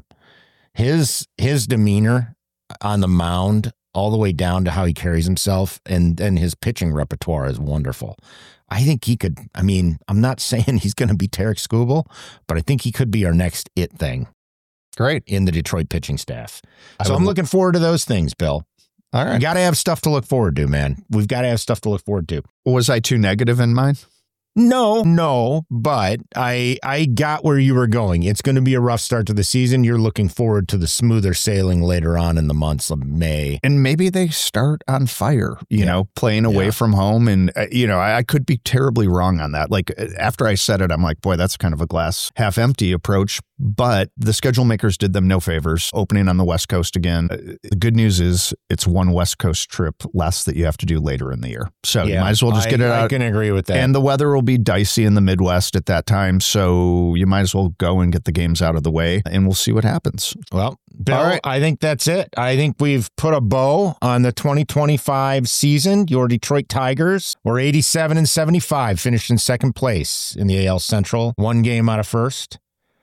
His, his demeanor on the mound, all the way down to how he carries himself, and then his pitching repertoire is wonderful. I think he could, I mean, I'm not saying he's going to be Tarek Skubal, but I think he could be our next it thing Great. in the Detroit pitching staff. I So would- I'm looking forward to those things, Bill. All You right. got to have stuff to look forward to, man. We've got to have stuff to look forward to. Was I too negative in mine? No, no, but I I got where you were going. It's going to be a rough start to the season. You're looking forward to the smoother sailing later on in the months of May. And maybe they start on fire, you yeah. know, playing away yeah. from home. And, uh, you know, I, I could be terribly wrong on that. Like, after I said it, I'm like, boy, that's kind of a glass half empty approach. But the schedule makers did them no favors, opening on the West Coast again. The good news is it's one West Coast trip less that you have to do later in the year. So yeah, you might as well just I, get it I out. I can agree with that. And the weather will be dicey in the Midwest at that time. So you might as well go and get the games out of the way, and we'll see what happens. Well, Bill, right. I think that's it. I think we've put a bow on the twenty twenty-five season. Your Detroit Tigers were eighty-seven and seventy-five, finished in second place in the A L Central, one game out of first.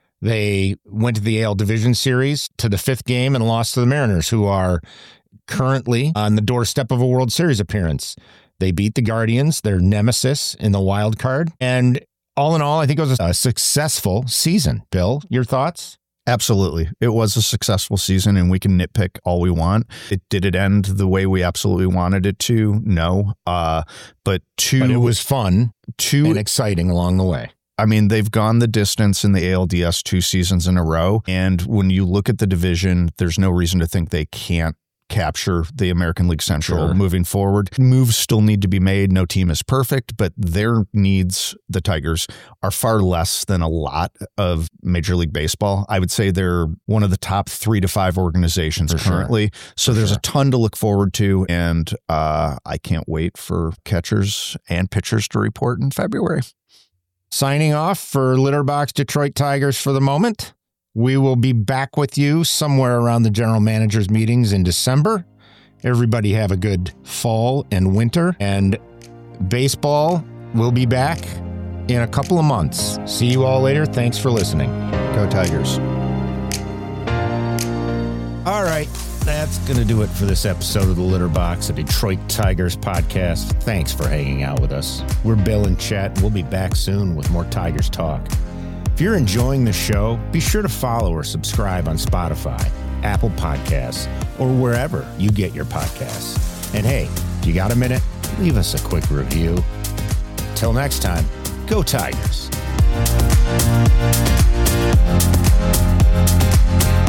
They went to the A L Division Series to the fifth game and lost to the Mariners, who are currently on the doorstep of a World Series appearance. They beat the Guardians, their nemesis, in the wild card. And all in all, I think it was a successful season. Bill, your thoughts? Absolutely. It was a successful season, and we can nitpick all we want. It did it end the way we absolutely wanted it to? No. Uh, but two, but it was fun two, and exciting along the way. I mean, they've gone the distance in the A L D S two seasons in a row. And when you look at the division, there's no reason to think they can't capture the American League Central sure. moving forward. Moves still need to be made. No team is perfect, but their needs, the Tigers, are far less than a lot of Major League Baseball. I would say they're one of the top three to five organizations for currently. Sure. So for there's sure. a ton to look forward to, and uh, I can't wait for catchers and pitchers to report in February. Signing off for Litterbox Detroit Tigers for the moment. We will be back with you somewhere around the general managers meetings in December. Everybody have a good fall and winter, and baseball will be back in a couple of months. See you all later. Thanks for listening. Go Tigers. All right. That's going to do it for this episode of the Litterbox, a Detroit Tigers podcast. Thanks for hanging out with us. We're Bill and Chet. We'll be back soon with more Tigers talk. If you're enjoying the show, be sure to follow or subscribe on Spotify, Apple Podcasts, or wherever you get your podcasts. And hey, if you got a minute, leave us a quick review. Till next time, go Tigers.